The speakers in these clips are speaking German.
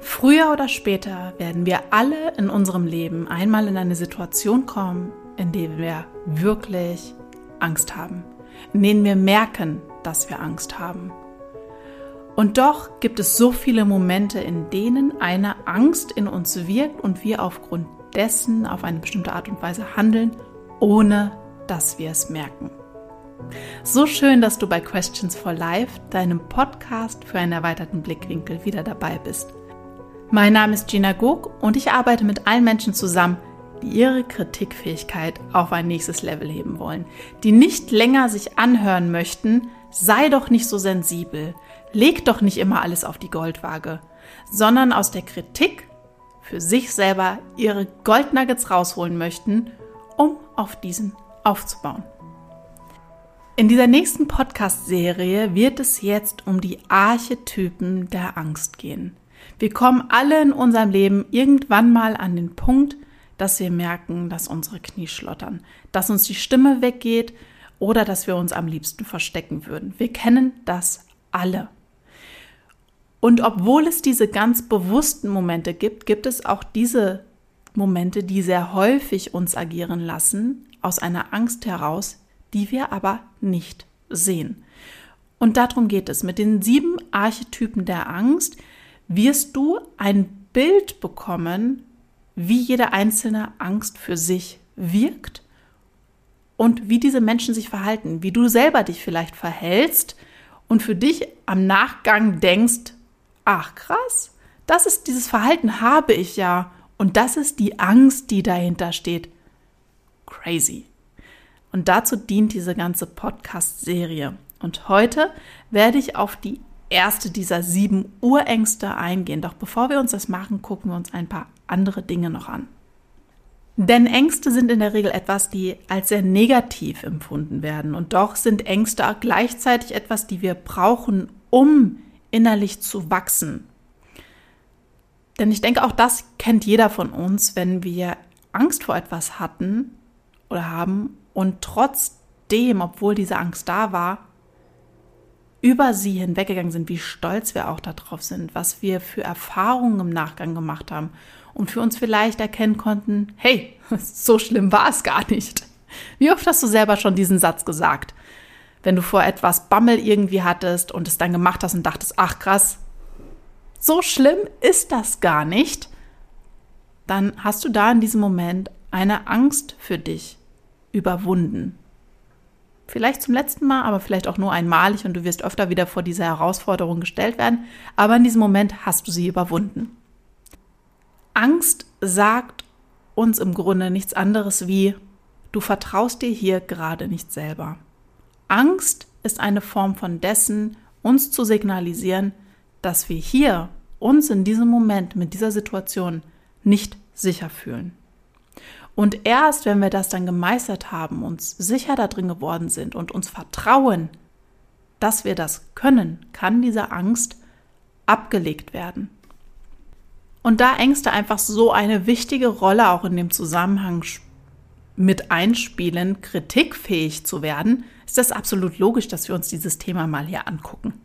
Früher oder später werden wir alle in unserem Leben einmal in eine Situation kommen, in der wir wirklich Angst haben, in denen wir merken, dass wir Angst haben. Und doch gibt es so viele Momente, in denen eine Angst in uns wirkt und wir aufgrund dessen auf eine bestimmte Art und Weise handeln, ohne dass wir es merken. So schön, dass du bei Questions for Life, deinem Podcast für einen erweiterten Blickwinkel, wieder dabei bist. Mein Name ist Gina Gog und ich arbeite mit allen Menschen zusammen, die ihre Kritikfähigkeit auf ein nächstes Level heben wollen, die nicht länger sich anhören möchten, sei doch nicht so sensibel, leg doch nicht immer alles auf die Goldwaage, sondern aus der Kritik für sich selber ihre Goldnuggets rausholen möchten, um auf diesen aufzubauen. In dieser nächsten Podcast-Serie wird es jetzt um die Archetypen der Angst gehen. Wir kommen alle in unserem Leben irgendwann mal an den Punkt, dass wir merken, dass unsere Knie schlottern, dass uns die Stimme weggeht oder dass wir uns am liebsten verstecken würden. Wir kennen das alle. Und obwohl es diese ganz bewussten Momente gibt, gibt es auch diese Momente, die sehr häufig uns agieren lassen, aus einer Angst heraus, die wir aber nicht sehen. Und darum geht es. Mit den 7 Archetypen der Angst wirst du ein Bild bekommen, wie jede einzelne Angst für sich wirkt und wie diese Menschen sich verhalten, wie du selber dich vielleicht verhältst und für dich am Nachgang denkst, ach krass, dieses Verhalten habe ich ja und das ist die Angst, die dahinter steht. Crazy. Und dazu dient diese ganze Podcast-Serie. Und heute werde ich auf die erste dieser 7 Urängste eingehen. Doch bevor wir uns das machen, gucken wir uns ein paar andere Dinge noch an. Denn Ängste sind in der Regel etwas, die als sehr negativ empfunden werden. Und doch sind Ängste auch gleichzeitig etwas, die wir brauchen, um innerlich zu wachsen. Denn ich denke, auch das kennt jeder von uns, wenn wir Angst vor etwas hatten oder haben und trotzdem, obwohl diese Angst da war, über sie hinweggegangen sind, wie stolz wir auch darauf sind, was wir für Erfahrungen im Nachgang gemacht haben und für uns vielleicht erkennen konnten, hey, so schlimm war es gar nicht. Wie oft hast du selber schon diesen Satz gesagt, wenn du vor etwas Bammel irgendwie hattest und es dann gemacht hast und dachtest, ach krass, so schlimm ist das gar nicht, dann hast du da in diesem Moment eine Angst für dich überwunden. Vielleicht zum letzten Mal, aber vielleicht auch nur einmalig und du wirst öfter wieder vor diese Herausforderung gestellt werden, aber in diesem Moment hast du sie überwunden. Angst sagt uns im Grunde nichts anderes wie, du vertraust dir hier gerade nicht selber. Angst ist eine Form von dessen, uns zu signalisieren, dass wir hier uns in diesem Moment mit dieser Situation nicht sicher fühlen. Und erst, wenn wir das dann gemeistert haben, uns sicher da drin geworden sind und uns vertrauen, dass wir das können, kann diese Angst abgelegt werden. Und da Ängste einfach so eine wichtige Rolle auch in dem Zusammenhang mit einspielen, kritikfähig zu werden, ist das absolut logisch, dass wir uns dieses Thema mal hier angucken.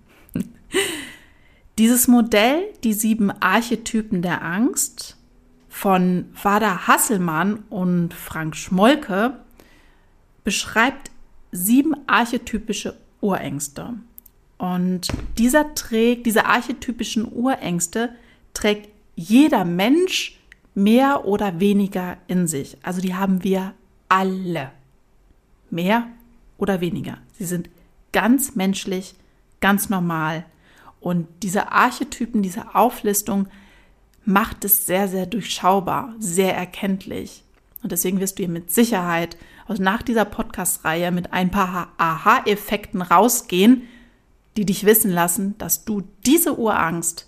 Dieses Modell, die 7 Archetypen der Angst, von Wada Hasselmann und Frank Schmolke beschreibt 7 archetypische Urängste. Und diese archetypischen Urängste trägt jeder Mensch mehr oder weniger in sich. Also die haben wir alle. Mehr oder weniger. Sie sind ganz menschlich, ganz normal. Und diese Archetypen, diese Auflistung macht es sehr, sehr durchschaubar, sehr erkenntlich. Und deswegen wirst du hier mit Sicherheit also nach dieser Podcast-Reihe mit ein paar Aha-Effekten rausgehen, die dich wissen lassen, dass du diese Urangst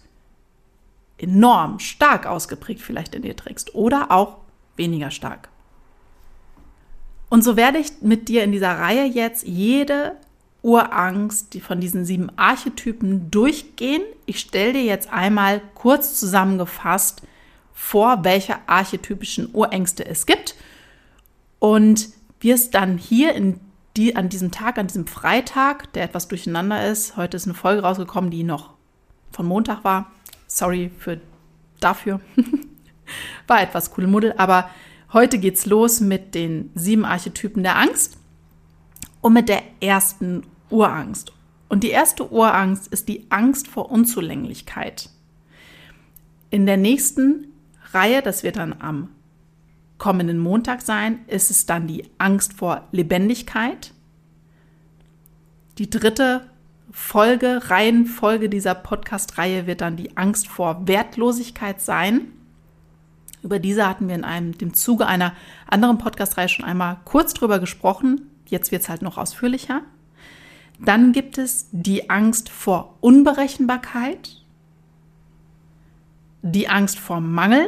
enorm stark ausgeprägt vielleicht in dir trägst oder auch weniger stark. Und so werde ich mit dir in dieser Reihe jetzt jede Urangst, die von diesen 7 Archetypen durchgehen. Ich stelle dir jetzt einmal kurz zusammengefasst vor, welche archetypischen Urängste es gibt und wirst dann hier an diesem Tag, an diesem Freitag, der etwas durcheinander ist, heute ist eine Folge rausgekommen, die noch von Montag war. Sorry für dafür. War etwas Kuddelmuddel, aber heute geht's los mit den 7 Archetypen der Angst und mit der ersten Urangst. Und die erste Urangst ist die Angst vor Unzulänglichkeit. In der nächsten Reihe, das wird dann am kommenden Montag sein, ist es dann die Angst vor Lebendigkeit. Die dritte Reihenfolge dieser Podcast-Reihe wird dann die Angst vor Wertlosigkeit sein. Über diese hatten wir in dem Zuge einer anderen Podcast-Reihe schon einmal kurz drüber gesprochen. Jetzt wird es halt noch ausführlicher. Dann gibt es die Angst vor Unberechenbarkeit, die Angst vor Mangel,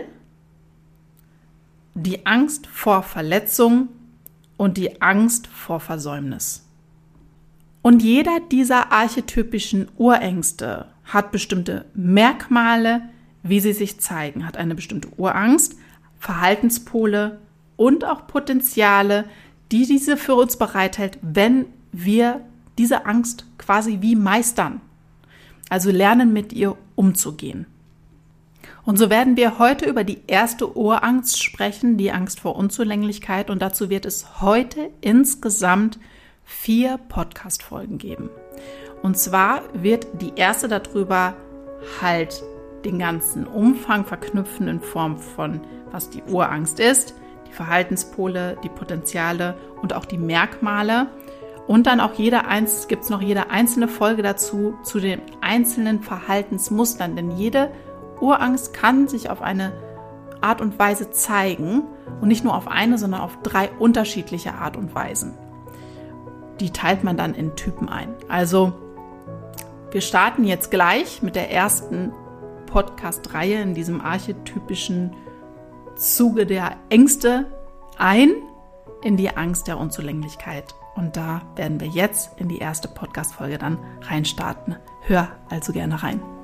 die Angst vor Verletzung und die Angst vor Versäumnis. Und jeder dieser archetypischen Urängste hat bestimmte Merkmale, wie sie sich zeigen, hat eine bestimmte Urangst, Verhaltenspole und auch Potenziale, die diese für uns bereithält, wenn wir diese Angst quasi wie meistern, also lernen, mit ihr umzugehen. Und so werden wir heute über die erste Urangst sprechen, die Angst vor Unzulänglichkeit, und dazu wird es heute insgesamt 4 Podcast-Folgen geben. Und zwar wird die erste darüber halt den ganzen Umfang verknüpfen in Form von, was die Urangst ist, die Verhaltenspole, die Potenziale und auch die Merkmale. Und dann auch jede einzelne Folge dazu, zu den einzelnen Verhaltensmustern. Denn jede Urangst kann sich auf eine Art und Weise zeigen und nicht nur auf eine, sondern auf 3 unterschiedliche Art und Weisen. Die teilt man dann in Typen ein. Also wir starten jetzt gleich mit der ersten Podcast-Reihe in diesem archetypischen Zuge der Ängste ein in die Angst der Unzulänglichkeit. Und da werden wir jetzt in die erste Podcast-Folge dann reinstarten. Hör also gerne rein.